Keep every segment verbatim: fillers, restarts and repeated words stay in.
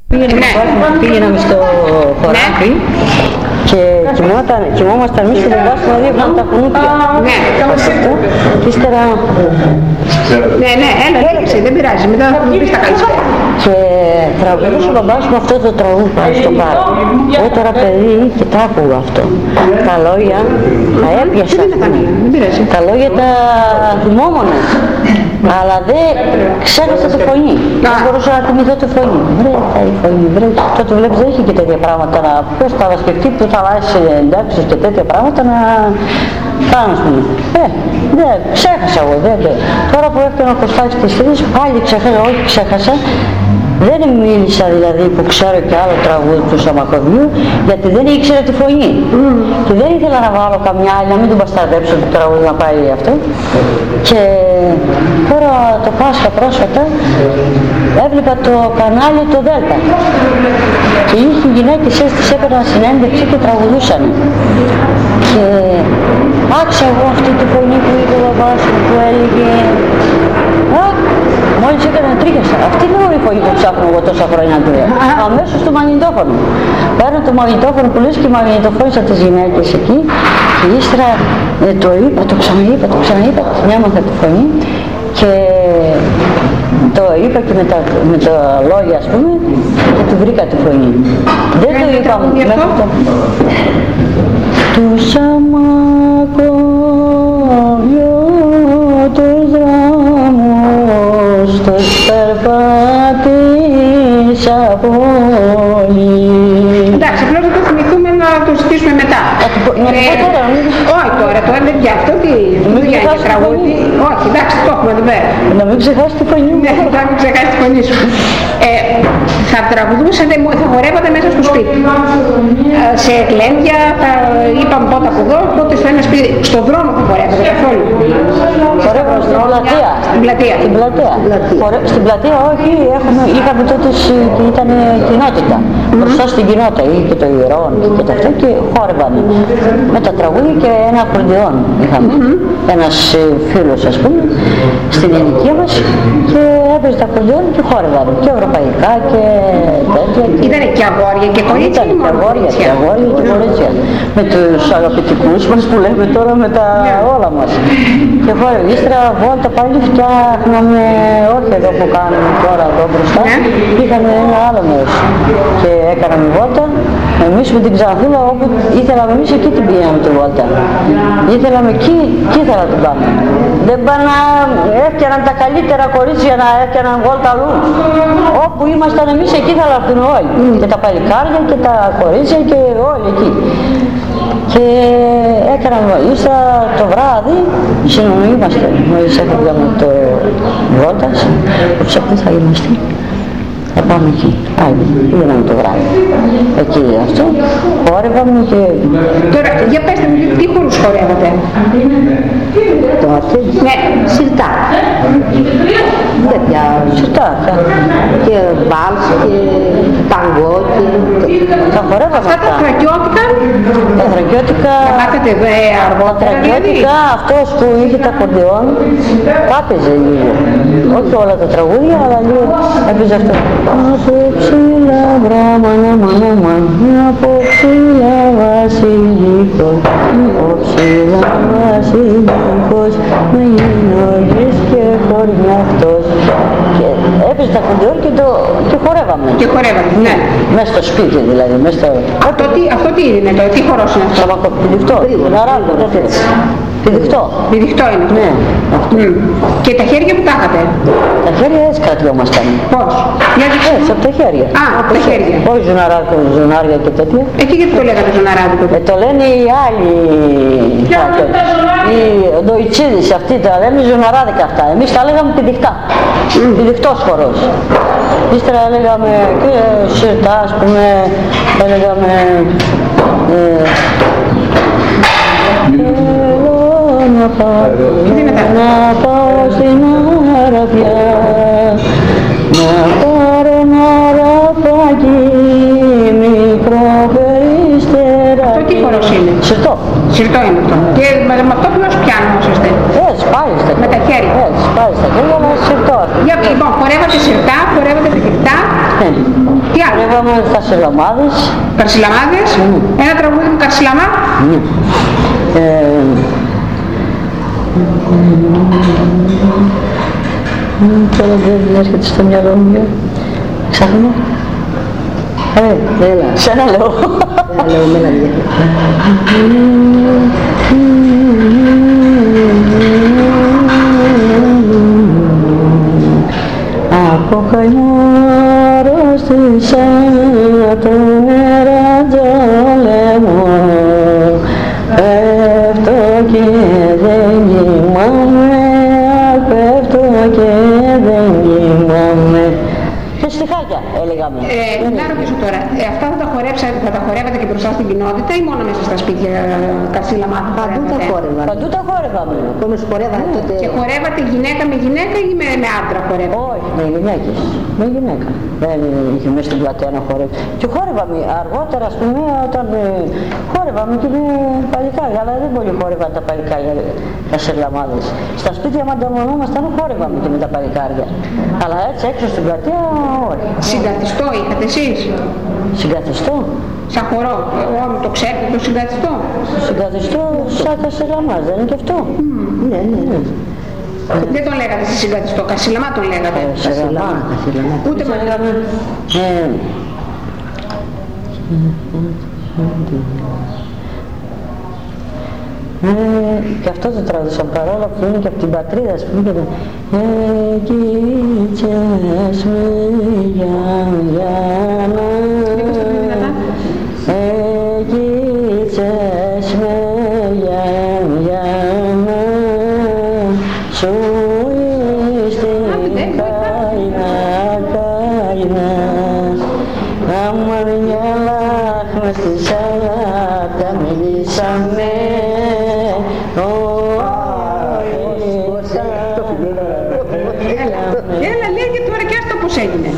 Πήγαιναμε στο χωράφι και κοιμόμασταν εμείς και βεβάσουμε δίπλα από τα κουνούπια. Ναι. Και ύστερα... Ναι, ναι, έλα, έλεξε, δεν πειράζει, μετά θα μου πεις τα καλησπέρα. Και τραγουδούσε ο μπαμπάς μου αυτό το τραγούδι πάνω στο πάρκο. Εγώ τώρα παιδί και τα άκουγα αυτό. Τα λόγια τα έπιασα. Τα λόγια τα θυμόμουν. Αλλά δεν ξέχασα τη φωνή. Δεν μπορούσα να θυμηθώ τη φωνή. Βρε, τα η φωνή, βρε. Τότε βλέπεις δεν είχε και τέτοια πράγματα να... Ποιος θα σκεφτεί που θα βάζεις εντάξεις και τέτοια πράγματα να... Πάνω ας πούμε. Ε, δεν, ξέχασα εγώ, δεν, δεν. Τώρα που έφτανα να προστάξει τις θέσεις, πάλι ξέχασα, όχι ξέχασα. Δεν μίλησα δηλαδή που ξέρω και άλλο τραγούδι του Σαμακοβιού, γιατί δεν ήξερα τη φωνή. Mm. Και δεν ήθελα να βάλω καμιά άλλη, να μην τον πασταδέψω το τραγούδι να πάει αυτό. Και τώρα το Πάσχα πρόσφατα έβλεπα το κανάλι το Δέλτα. Και είχε γυναίκες έτσι τις έκαναν συνέντευξη και τραγουδούσαν. Και άκουσα εγώ αυτή τη φωνή που είπε ο μπαμπάς μου που έλεγε «Α, μόλις έκανε τρίχιασα». Αυτή είναι η φωνή που ψάχνω εγώ τόσα χρόνια του. Αμέσως το μαγνητόφωνο. Παίρνω το μαγνητόφωνο που λες και μαγνητοφώνησα τις γυναίκες εκεί και ύστερα ε, το είπα, το ξαναείπα, το ξαναείπα, την έμαθα τη φωνή και το είπα και με τα, με τα λόγια ας πούμε και του βρήκα τη φωνή. Δεν το είπα μέχρι το... Του Σαμακοβιού τους δρόμους τους περπάτησα πολύ. Εντάξει, απλώς θα το θυμηθούμε να το ζητήσουμε μετά. Όχι τώρα, τώρα δεν πια αυτό, τι δουλειά και τραγούδι. Όχι, εντάξει, το έχουμε εδώ πέρα. Να μην ξεχάσει τη φωνή μου. Ναι, θα μην ξεχάσει τη φωνή σου. Θα τραγουδούσατε, θα χορεύατε μέσα στο σπίτι. Σε γλέντια, θα είπαμε πότε από εδώ, πότε στο ένα σπίτι. Στον δρόμο που χορεύατε καθόλου. Χορεύαμε στην πλατεία. Στην πλατεία. Στην πλατεία. Στην πλατεία όχι, είχαμε τότε και ήταν κοινότητα. Μπροστά στην κοινότητα είχε και το ιερόν και το αυτό και χόρευαμε. Με τα τραγούδια και ένα ακορντεόν είχαμε. Ένας φίλος ας πούμε στην ηλικία μας και έπαιζε τα ακορντεόν και χόρευαμε. Και ευρωπαϊκά και τέτοια. Ήτανε και αγόρια και κορίτσια. Ήταν και αγόρια και αγόρια και κορίτσια. Με τους αγαπητικούς μας που λέμε τώρα με τα όλα μας. Και χόρευε. Ύστερα βόλτα πάλι φτιάχναμε, όχι εδώ που κάνουμε τώρα εδώ μπροστά. Είχαμε ένα άλλο μέρος. Και έκαναμε βόλτα. Εμείς με την Ξανθούλα όπου ήθελαμε εμείς εκεί την πήγαμε τη βόλτα. Ήθελαμε εκεί, εκεί ήθελα να την πάμε. Δεν πάνε να έφτιαναν τα καλύτερα κορίτσια να έφτιαναν βόλτα αλλού. Όπου ήμασταν εμείς εκεί θα έρθουν όλοι. Mm. Και τα παλικάρια και τα κορίτσια και όλοι εκεί. Και έκαναμε ύστερα το βράδυ, συνομιλήμαστε. Μόλις έφυγαμε το βόλτας, σε πού θα είμαστε. Θα πάμε εκεί. Πάλι, πήγαμε το βράδυ. Εκεί αυτό, χόρευαμε και... Τώρα, για πέστε μου, τι χώρους χορεύατε. Τότε, ναι, σιρτά. Τέτοια σιρτά. Και βάλς και ταγκό και... Τα χορεύαμε αυτά. Αυτά τα θρακιώτικα. Τα θρακιώτικα... Τα μάθατε δε αργότερα δηλαδή. Αυτός που είχε τα ακορντεόν, πάπαιζε λίγο. Όχι όλα τα τραγούδια, αλλά λίγο έπαιζε αυτό. Από ψηλά βραμάνα μάνα μάνα, από ψηλά βασιλικός, από ψηλά βασιλικός, με γυναίκες και χορνιακτός. Και έπαιζε τα ακορντεόν και, το, και χορεύαμε. Και χορεύαμε, ναι. Μέσα στο σπίτι δηλαδή, μέσα στο... Αυτό τι, αυτό τι είναι το, τι χορός είναι αυτό. Σαμακοπηδικτό, ναράκο, έτσι. Πηδικτό. Πηδικτό είναι αυτό. Ναι. Mm. Και τα χέρια που τα είχατε. Τα χέρια έτσι κρατιόμασταν. Πώς. Έτσι, από τα χέρια. Α, από τα χέρια. Όχι ζωναράκο, ζωνάρια και τέτοια. Εκεί γιατί το λέγατε ζωναράδικο. Ε, το λένε οι άλλοι. Οι ντοϊτσίδες αυτοί τα λένε ζωναράδικα αυτά. Εμείς τα λέγαμε πηδικτά. Mm. Πηδικτός χορός. Ύστερα έλεγαμε και σιρτά, ας πούμε, έλεγαμε... Ε, να πάω, να πάω στην Αραβιά, να πάρω ένα ραπάκι μικρό περιστέρα. Αυτό τι χορός είναι. Σιρτό. Σιρτό είναι αυτό. Και με, με αυτό ποιος πιάνο όμως είστε. Έτσι, πάλι στα χέρια. Με τα χέρια. Έτσι, πάλι στα χέρια, αλλά σιρτό. Για, λοιπόν, χορεύατε σιρτά, χορεύατε πηδικτά. Ναι. Τι άλλο. χορεύαμε Καρσιλαμάδες. Καρσιλαμάδες, mm. ένα τραγούδι του Καρσιλαμά. Ναι. Ε, τώρα δεν έρχεται στο μυαλό μου. Ψάχνω. Ε, έλα. Σε ένα λέω. Ένα λέω με ένα δύο. Από καημό αρρώστησα το νεραντζόλεμο, πέφτω και δεν κοιμάμαι, πέφτω και δεν κοιμάμαι. Και στιχάκια έλεγαμε. Ε, να ρωτήσω τώρα, ε, αυτά θα τα, θα τα χορεύατε και μπροστά στην κοινότητα ή μόνο μέσα στα σπίτια Καρσίλαμα? Παντού τα χόρευα. Παντού τα χόρευαμε. Όμως χορεύανε τότε. Και χορεύατε γυναίκα με γυναίκα ή με, με άντρα χορεύατε? Όχι, με γυναίκες. Με γυναίκα. Δεν είχε μέσα στην πλατεία να χορεύει. Και χόρευαμε αργότερα, ας πούμε, όταν ε, χόρευαμε και με παλικάρια, αλλά δεν πολύ χόρευαν τα παλικάρια Καρσιλαμάδες. Στα σπίτια μας ανταμονόμασταν, χόρευαμε και με τα παλικάρια. Αλλά έτσι έξω στην πλατεία, όχι. Συγκαθιστό είχατε εσείς? Συγκαθιστό. Σαν χορό, εγώ το ξέρετε το συγκαθιστό? Συγκαθιστό σαν Καρσιλαμάς, δεν είναι και αυτό? Mm. Ναι, ναι, ναι. Δεν τον λέγατε σε συγκαθιστό, Καρσιλαμά τον λέγατε? Ε, Καρσιλαμά, Καρσιλαμά. Ούτε με λέγαμε. Ε, Ε, και αυτό το τραγουδίσαν, παρόλο που είναι και από την πατρίδα, ας πούμε, και το «Εκείτσες με Γιάννα, εκείτσες με Γιάννα, σου στην καηνα, καηνα, άμα μια λάχμα στη σαλάτα μιλήσαμε». Έλα, λέγε τώρα και άστα πως έγινε.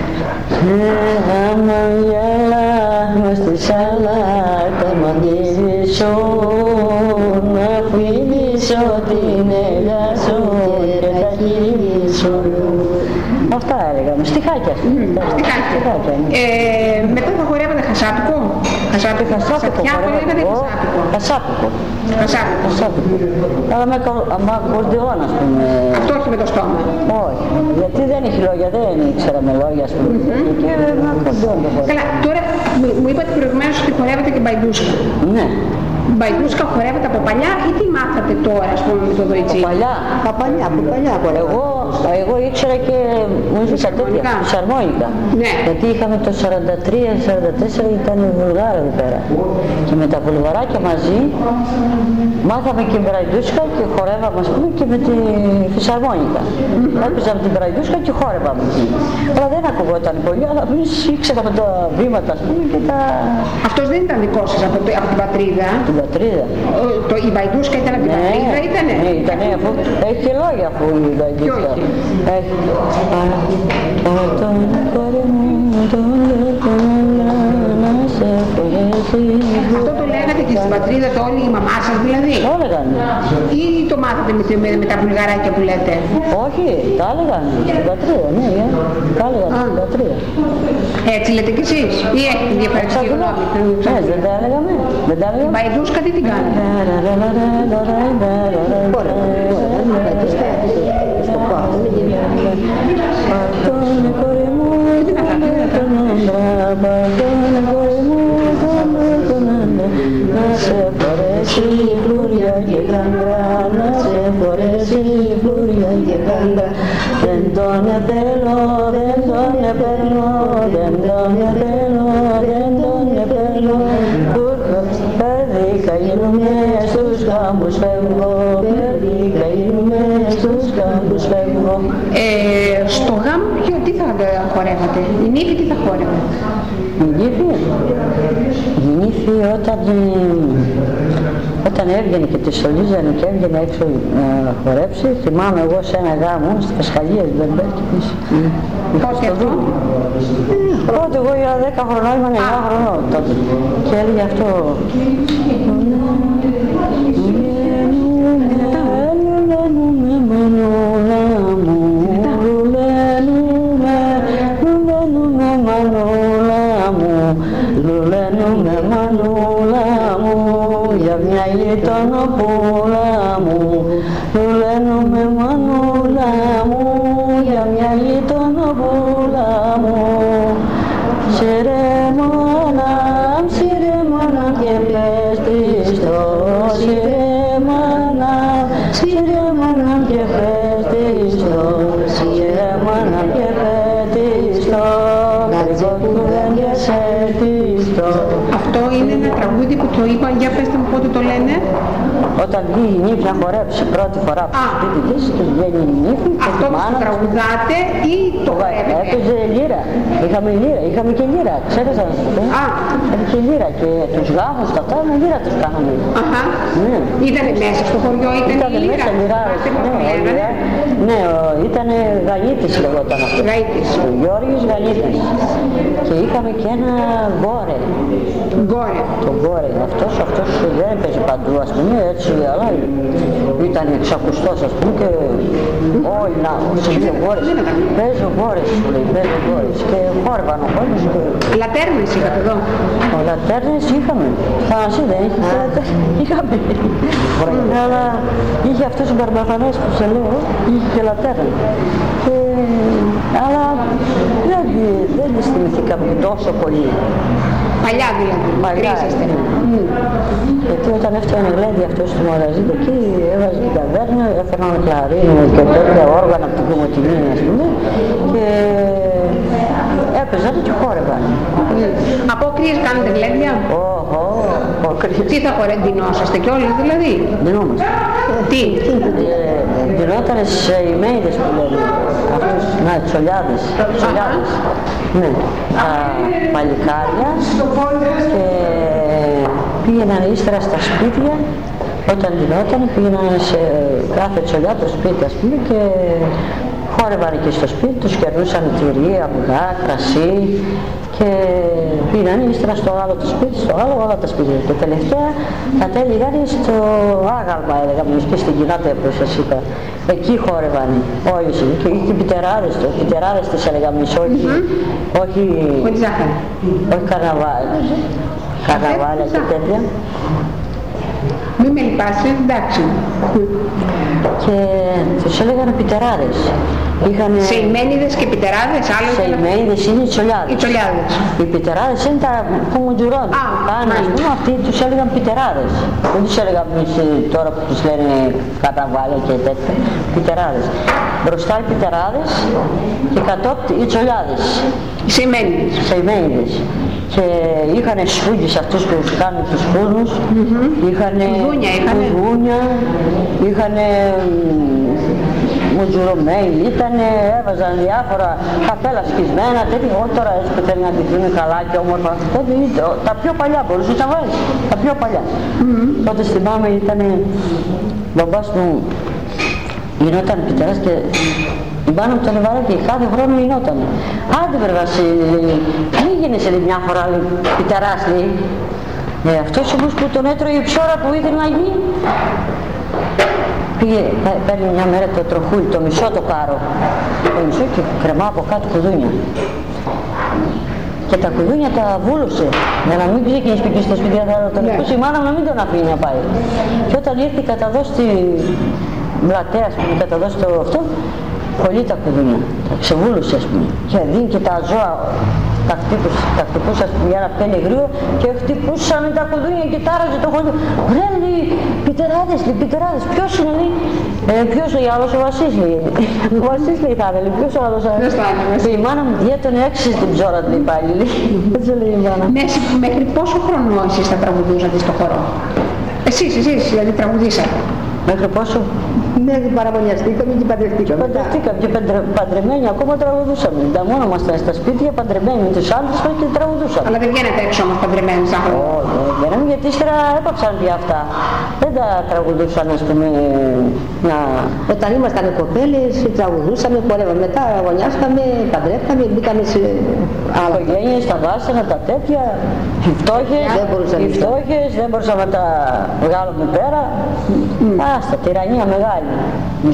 Άμα μια λάχμα στη σαλάτα μ' αντιλήσουν, να φιλήσω την έλια σου και τα χειλήσω. Αυτά έλεγαμε, στιχάκια. Στιχάκια. Μετά θα χορεύατε χασάπικο? Χασάπικο, χασάπικο. Ποια το λέγατε χασάπικο? Χασάπικο. Χασάπικο. Αλλά με ακορντεόν, ας πούμε. Αυτό όχι με το στόμα? Όχι, γιατί δεν είχε λόγια, δεν ήξεραμε λόγια, ας πούμε. Και με ακορντεόν το χορεύω. Καλά, τώρα μου είπατε προηγουμένως ότι χορεύατε και μπαϊντούσκα. Ναι. Μπαϊντούσκα χορεύατε από παλιά ή τι μάθατε τώρα, ας πούμε, με το δοϊτσί? Από παλιά, από παλιά, από παλιά. Εγώ, εγώ ήξερα και μουσικά τέτοια, φυσαρμόνικα. Ναι. Γιατί είχαμε το σαράντα τρία σαράντα τέσσερα ήταν οι Βουλγάροι εδώ πέρα. Και με τα βουλγαράκια μαζί μάθαμε και μπαϊντούσκα και χορεύαμε, ας πούμε, και με τη φυσαρμόνικα. Έπαιζα με την μπαϊντούσκα και χόρευαμε. Αλλά δεν ακουγόταν πολύ, αλλά εμείς ήξεραμε τα βήματα, ας πούμε, και τα... Αυτός δεν ήταν δικό σας από, το, από την πατρίδα? Την πατρίδα. Ο, το, η μπαϊντούσκα ήταν από την ναι, πατρίδα, ήτανε? Ναι, ήτανε, αφού έχει και λόγια αφού η μπαϊντούσκα. Έχει. Παρατών κόρη μου, τον λεπτό να σε φορέσει. Αυτό το λέγατε και στην πατρίδα το όλοι οι μαμά σας δηλαδή? Το έλεγαν. Ή το μάθατε με, με, με τα βουλγαράκια που λέτε? Όχι, τα έλεγαν στην πατρίδα, ναι, yeah. Τα έλεγαν στην πατρίδα. Έτσι λέτε κι εσείς ή έχετε διαφορετική γνώμη? Ναι, δεν τα έλεγαμε. Δεν τα έλεγαμε. Η μπαϊντούσκα τι την κάνει? Ωραία, στο πάθο. Παρτώνε κορί μου, τον άντρα, παρτώνε κορί μου, τον άντρα, να σε φορέσει φλουριά και κάντρα, να σε φορέσει φλουριά και κάντρα. Δεν τον επέλω, δεν τον επέλω, δεν τον επέλω, δεν τον επέλω. Περδίκα γίνομαι στους κάμπους φεύγω, περδίκα γίνομαι στους κάμπους φεύγω. Στο γάμο ποιο, τι θα χορεύατε? Η νύφη τι θα χορεύατε? Η νύφη, η νύφη όταν, όταν έβγαινε και τη στολίζανε και έβγαινε έξω να χορέψει, θυμάμαι εγώ σε ένα γάμο, στις Πασχαλίες δεν πέφτει. Πότε αυτό? Πρώτη εγώ για δέκα χρονών ήμουν εννιά χρονών τότε και έλεγε αυτό. Μανούλα μου, λουλένουμε μανούλα μου, για μια γειτονοπούλα μου, λουλένουμε μανούλα μου, για μια γειτονοπούλα μου. Σιρέμαναμ, σιρέμαναμ και πες Χριστός, σιρέμαναμ, σιρέμαναμ και πες Χριστός, σιρέμαναμ και πες Χριστός, γρηγορούν και σε Χριστός. Αυτό είναι ένα τραγούδι που το είπα, για πέστε μου πότε το λένε. Όταν βγει η νύφη να χορέψει πρώτη φορά από το σπίτι της, και βγαίνει η νύφη και αυτό τη μάνα το τραγουδάτε ή το χορεύετε? Έπαιζε λύρα, είχαμε λύρα, είχαμε και λύρα, ξέρετε να σου πω. Α. Είχαμε και λύρα και τους γάμους τα αυτά με λύρα τους κάναμε. Αχα. Ναι. Ήτανε μέσα στο χωριό, ήτανε Ήτανε λύρα. μέσα λυράρες, ναι, ο λύρα, ναι, ο- ήτανε Γανίτης λεγόταν αυτό. Γαΐτης. Ο Γιώργης Γανίτης. Και είχαμε και ένα γκόρε. Γκόρε. Το γκόρε, αυτός, αυτός δεν έπαιζε παντού, ας πούμε, έτσι, αλλά ήταν εξακουστός, ας πούμε, και όλοι να, σε δύο γκόρες. Παίζω γκόρες, σου λέει, παίζω γκόρες. Και χόρευαν ο κόσμος και... Λατέρνες είχατε εδώ. Ο λατέρνες είχαμε. Θανασί δεν είχε, είχαμε. Αλλά είχε αυτούς τους μπαρμπαφανές που σε λέω, είχε και λατέρνα. Και... Αλλά δεν, δεν τις θυμηθήκαμε τόσο πολύ. Παλιά δηλαδή. Παλιά, Κρίσαστε. ναι. Γιατί όταν έφτιανε γλέντι αυτός στο μαγαζί εκεί, έβαζε την ταβέρνα, έφεραν κλαρίνο και τέτοια όργανα από την Κομωτινή, ας πούμε, και έπαιζαν και χόρευαν. Απόκριες κάνετε γλέντια. Ωχω, απόκριες. Τι θα χορεύετε, ντυνόσαστε κιόλας δηλαδή. Ντυνόμαστε. Τι. Ντυνότανε σε ημέιδες που λένε, αυτούς, να, τσολιάδες, τσολιάδες. Ναι, τα παλικάρια και πήγαιναν ύστερα στα σπίτια, όταν ντυνόταν πήγαιναν σε κάθε τσολιά το σπίτι, ας πούμε, και χόρευαν και στο σπίτι τους, κερνούσαν τυρί, αυγά, κρασί και πήγαιναν ύστερα στο άλλο το σπίτι, στο άλλο όλα τα σπίτια. Και τελευταία κατέληγαν στο άγαλμα, έλεγα εμείς, και στην κοινότητα που σας είπα. Εκεί χόρευαν όλοι και οι πιτεράδες τους, οι πιτεράδες τις έλεγα εμείς, όχι, Mm-hmm. όχι, Όχι ζάχαρη. όχι καρναβάλια, καρναβάλια και τέτοια. Μη με λυπάσαι, εντάξει. Και τους έλεγαν πιτεράδες. Είχανε... Σε ημένιδες και πιτεράδες, άλλο Σε ημέιδες είναι οι τσολιάδες. οι τσολιάδες. Οι πιτεράδες είναι τα που μουτζουρώνουν. Α, Πάνε, ας μάλιστα. πούμε, αυτοί τους έλεγαν πιτεράδες. Δεν τους έλεγαν εμείς ε, τώρα που τους λένε καταβάλια και τέτοια. Πιτεράδες. Μπροστά οι πιτεράδες και κατόπιν οι τσολιάδες. Σε ημένιδες. Σε ημέιδες. Και είχανε σφούγγες αυτούς που κάνουν τους φούρνους, Mm-hmm. είχανε Κουδούνια είχανε. κουδούνια, είχανε μουτζουρωμένοι, ήτανε, έβαζαν διάφορα καπέλα σκισμένα, τέτοια. Εγώ τώρα έτσι που θέλει να ντυθούν καλά και όμορφα, τότε ήταν, τα πιο παλιά μπορούσε να βάλει, τα πιο παλιά. Mm-hmm. Τότε θυμάμαι ήτανε, μπαμπάς μου γινόταν πιτεράς και η μάνα μου τον έβαλε και κάθε χρόνο γινότανε. Άντε βρε Βασίλη, μη γίνεσαι μια φορά λέει, πιτεράς λέει. Ε, αυτός όμως που τον έτρωγε η ψώρα που ήθελε να γίνει. Πήγε, παίρνει μια μέρα το τροχούλι, το μισό το κάρο. Το μισό και κρεμά από κάτω κουδούνια. Και τα κουδούνια τα βούλωσε για να μην ξεκινήσει και στο σπίτι να τον ακούσει η μάνα μου να μην τον αφήνει να πάει. Και όταν ήρθε κατά δω στη Μλατέα, που κατά δω στο αυτό, πολύ τα κουδούνια, τα ξεβούλωσε ας πούμε. Και δίνει και τα ζώα, τα χτύπουσα, τα χτυπούσα για να πέλε γρήγορα και χτυπούσαν τα κουδούνια και τάραζε το χωριό. Ρε λέει, πιτεράδες, λέει, πιτεράδες, ποιος είναι λέει. Ε, ποιος λέει, άλλος ο Βασής λέει. Ο Βασής λέει θα είναι, λέει, ποιος άλλος θα είναι. Και η μάνα μου διέτωνε έξι στην ψώρα του πάλι, λέει. Έτσι λέει η μάνα. Ναι, εσύ μέχρι πόσο χρόνο εσείς τα τραγουδούσατε στο χορό? Εσείς, εσείς δηλαδή τραγουδήσατε. Μέχρι πόσο? Μέχρι παραμονιαστήκαμε και παντρευτήκαμε. Παντρευτήκαμε και παντρε, παντρεμένοι ακόμα τραγουδούσαμε. Τα μόνο μας ήταν στα σπίτια παντρεμένοι με τους άντρες μας και τραγουδούσαμε. Αλλά δεν βγαίνετε έξω όμως παντρεμένοι σαν χρόνο. Όχι, δεν βγαίναμε γιατί ύστερα έπαψαν πια αυτά. Δεν τα τραγουδούσαν ας πούμε να... Όταν ήμασταν κοπέλες, τραγουδούσαμε, χορεύαμε. Μετά αγωνιάστηκαμε, παντρεύτηκαμε, μπήκαμε σε άλλα. Οικογένειες, τα βάσανα, τα τέτοια, οι φτώχες, Δεν μπορούσαμε οι φτώχες, δεν μπορούσαμε να τα βγάλουμε πέρα. Άστα, τυραννία μεγάλη.